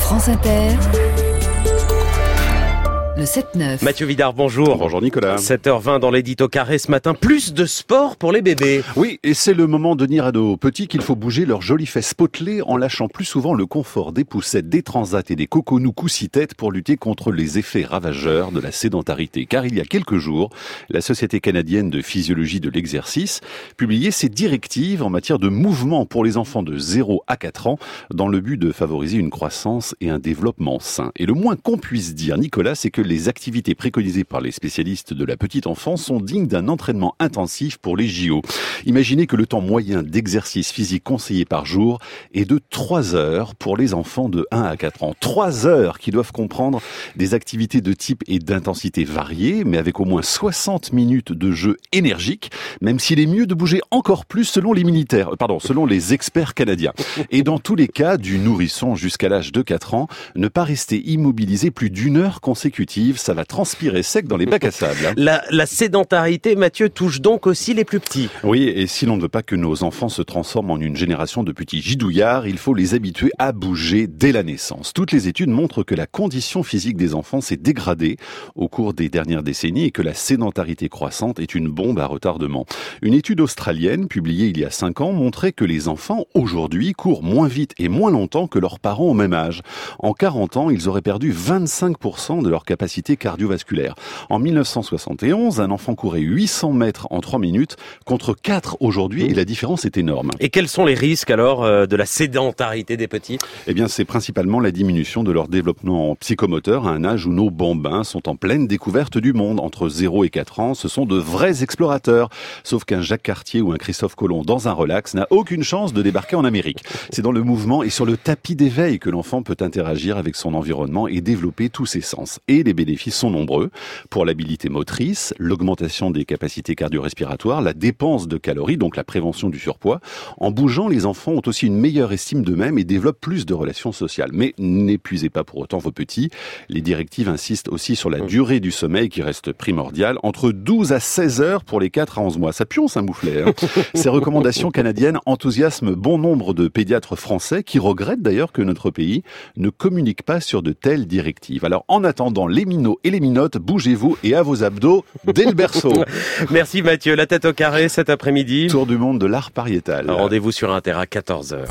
France Inter, le 7-9. Mathieu Vidard, bonjour. Bonjour Nicolas. 7h20 dans l'édito carré ce matin. Plus de sport pour les bébés. Oui, et c'est le moment de dire à nos petits qu'il faut bouger leurs jolies fesses potelées en lâchant plus souvent le confort des poussettes, des transats et des coconous coussy-têtes pour lutter contre les effets ravageurs de la sédentarité. Car il y a quelques jours, la Société canadienne de physiologie de l'exercice publiait ses directives en matière de mouvement pour les enfants de 0 à 4 ans dans le but de favoriser une croissance et un développement sain. Et le moins qu'on puisse dire, Nicolas, c'est que les activités préconisées par les spécialistes de la petite enfance sont dignes d'un entraînement intensif pour les JO. Imaginez que le temps moyen d'exercice physique conseillé par jour est de 3 heures pour les enfants de 1 à 4 ans. 3 heures qui doivent comprendre des activités de type et d'intensité variées, mais avec au moins 60 minutes de jeu énergique, même s'il est mieux de bouger encore plus selon les experts canadiens. Et dans tous les cas, du nourrisson jusqu'à l'âge de 4 ans, ne pas rester immobilisé plus d'1 heure consécutive, ça va transpirer sec dans les bacs à sable. La sédentarité, Mathieu, touche donc aussi les plus petits. Oui, et si l'on ne veut pas que nos enfants se transforment en une génération de petits gidouillards, il faut les habituer à bouger dès la naissance. Toutes les études montrent que la condition physique des enfants s'est dégradée au cours des dernières décennies et que la sédentarité croissante est une bombe à retardement. Une étude australienne, publiée il y a 5 ans, montrait que les enfants, aujourd'hui, courent moins vite et moins longtemps que leurs parents au même âge. En 40 ans, ils auraient perdu 25% de leur capacité cardiovasculaire. En 1971, un enfant courait 800 mètres en 3 minutes contre 4 aujourd'hui et la différence est énorme. Et quels sont les risques alors de la sédentarité des petits ? Eh bien, c'est principalement la diminution de leur développement psychomoteur à un âge où nos bambins sont en pleine découverte du monde. Entre 0 et 4 ans, ce sont de vrais explorateurs. Sauf qu'un Jacques Cartier ou un Christophe Colomb dans un relax n'a aucune chance de débarquer en Amérique. C'est dans le mouvement et sur le tapis d'éveil que l'enfant peut interagir avec son environnement et développer tous ses sens. Et les bénéfices sont nombreux pour l'habilité motrice, l'augmentation des capacités cardio-respiratoires, la dépense de calories, donc la prévention du surpoids. En bougeant, les enfants ont aussi une meilleure estime d'eux-mêmes et développent plus de relations sociales. Mais n'épuisez pas pour autant vos petits. Les directives insistent aussi sur la durée du sommeil qui reste primordiale, entre 12 à 16 heures pour les 4 à 11 mois. Ça pionce un mouflet. Ces recommandations canadiennes enthousiasment bon nombre de pédiatres français qui regrettent d'ailleurs que notre pays ne communique pas sur de telles directives. Alors en attendant, les minots et les minottes, bougez-vous et à vos abdos dès le berceau. Merci Mathieu, la tête au carré cet après-midi. Tour du monde de l'art pariétal. Rendez-vous sur Inter à 14h.